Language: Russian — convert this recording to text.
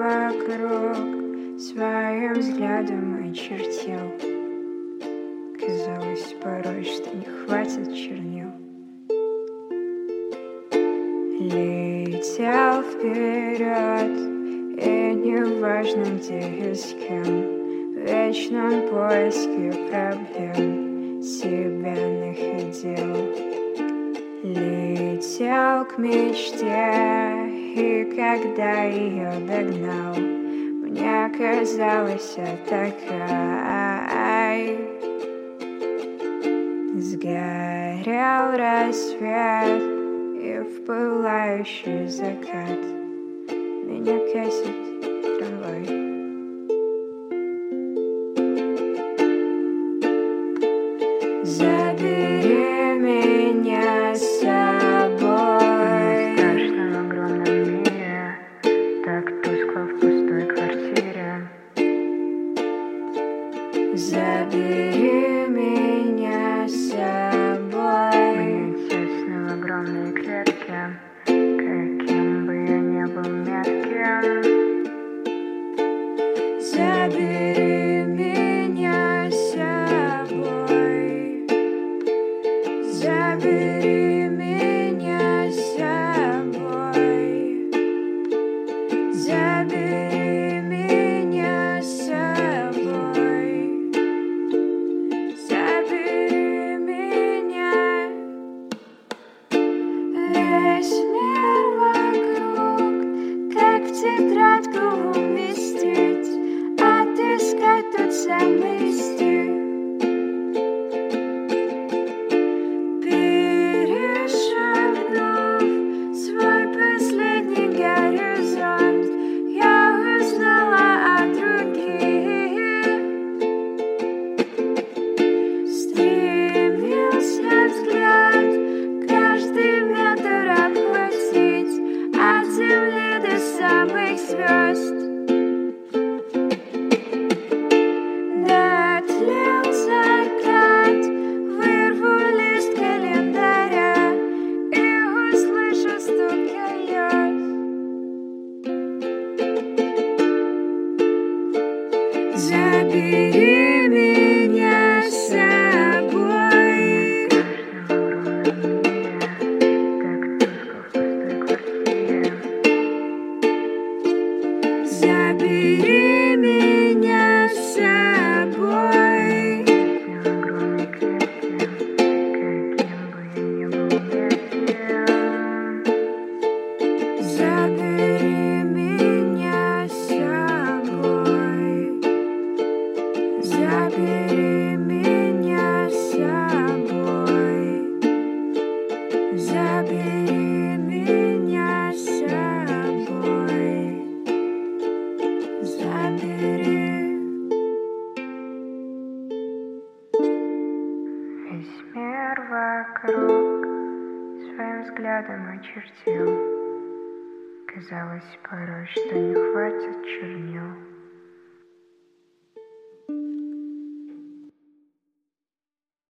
вокруг своим взглядом очертил. Казалось порой, что не хватит чернил. Летел вперед, и неважно где и с кем, в вечном поиске проблем себя находил. Летел к мечте, и когда ее догнал, мне казалось, такая. Сгорел рассвет, и в пылающий закат меня косит трамвай. Забери меня с собой. В страшном огромном мире, так тускло в пустой квартире. Забери меня с собой. Мне тесно в огромной клетке, каким бы я ни был мягким. Забери меня с собой. Забери меня с собой. Забери меня с собой. Забери меня. Весь мир вокруг, как в тетрадку уместить, отыскать тот самый стих. Перешагнув свой последний горизонт, я узнала о других. Стремился взгляд каждый метр обхватить, от земли до самых звезд. Дотлел закат, вырву лист календаря и услышу стук колес. Забери меня с собой. В огромном мире, так тускло в пустой квартире. Забери меня с собой. В огромной клетке, каким бы я ни был мягким. Забери меня с собой. Забери меня с собой. Забери меня с собой. Забери. Весь мир вокруг своим взглядом очертил. Казалось порой, что не хватит чернил.